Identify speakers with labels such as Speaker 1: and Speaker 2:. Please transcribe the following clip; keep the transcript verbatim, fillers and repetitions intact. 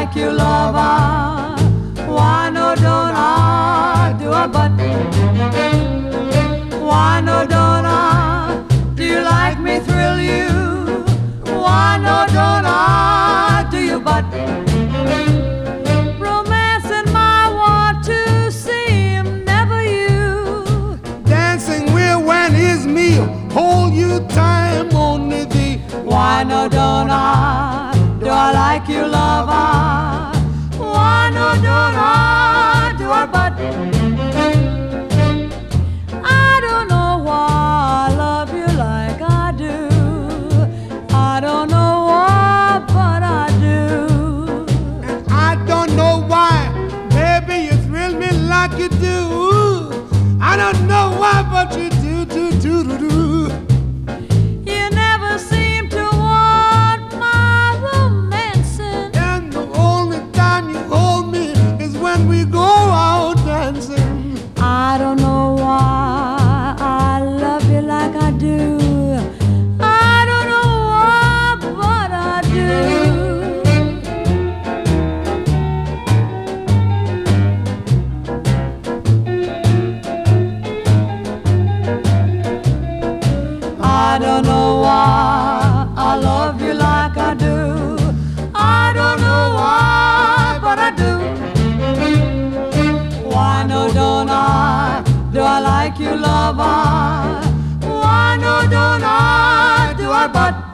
Speaker 1: like you, lover? Why no don't I do I but? Why no don't I? Do you like me thrill you? Why no don't I do you but? Romance in my want to see him, never you.
Speaker 2: Dancing with when his meal, hold you time only thee.
Speaker 1: Why no don't I? Do I like you, lover? Why no don't I do I but? I don't know why I love you like I do. I don't know why, but I do.
Speaker 2: And I don't know why, baby, you thrill me like you do. I don't know why, but you do, do, do, do, do.
Speaker 1: You never seem to want my romancing.
Speaker 2: And the only time you hold me is when we go out dancing.
Speaker 1: I don't know why I love you like I do. I don't know why, but I do. I don't know why I love you like I do. I don't know why, but I do. Why no don't I? Do I like you, lover? Why no don't I? Do I but?